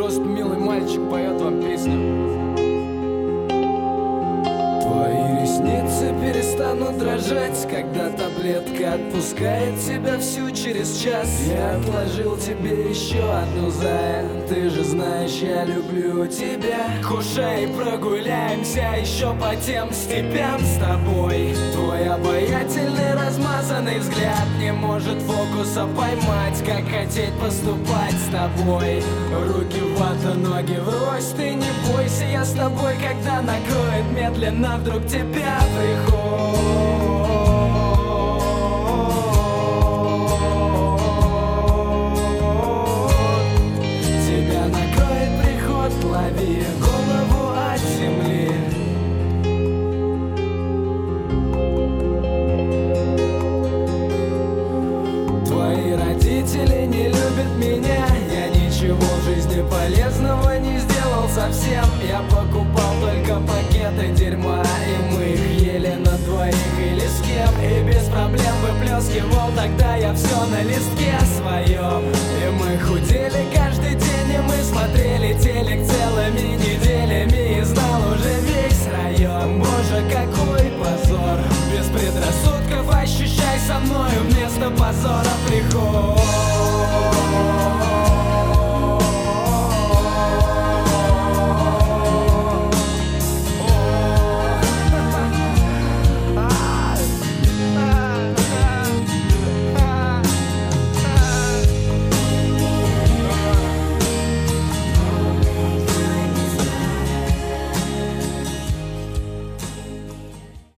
просто милый мальчик поет вам песню. Твои ресницы перестанут дрожать, когда таблетка отпускает тебя всю через час. Я отложил тебе еще одну, зая, ты же знаешь, я люблю тебя. Кушай, прогуляемся еще по тем степям с тобой. Твой обаятельный размазанный взгляд не может фокуса поймать, как хотеть поступать с тобой. Руки в вату, ноги врозь, ты не бойся, я с тобой, когда накроет медленно вдруг тебя приход. Тебя накроет приход, лови голову от земли. Твои родители не любят меня, я ничего в жизни полезного не сделал совсем. Я покупал только пакеты дерьма, и мы их ели на двоих или с кем. И без проблем выплескивал тогда я все на листке своем. И мы худели каждый день, и мы смотрели телек целыми неделями. И знал уже весь район, боже, какой позор. Без предрассудков